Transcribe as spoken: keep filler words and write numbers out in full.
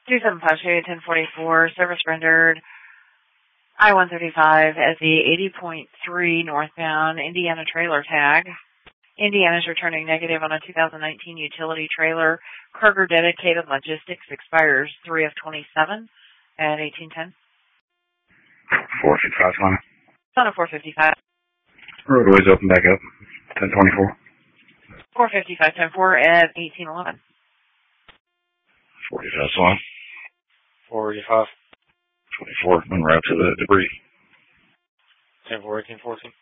two seven five two, ten forty-four, service rendered. I one thirty-five as the eighty point three northbound Indiana trailer tag. Indiana's returning negative on a two thousand nineteen utility trailer. Kroger Dedicated Logistics expires three of twenty-seven at eighteen ten. four fifty-five, Lana. Son of four fifty-five. Roadways open back up. ten twenty-four. four fifty-five, ten four at eighteen eleven. forty-five, Lana. forty-five. twenty-four, en route to the debris. ten four, eighteen fourteen.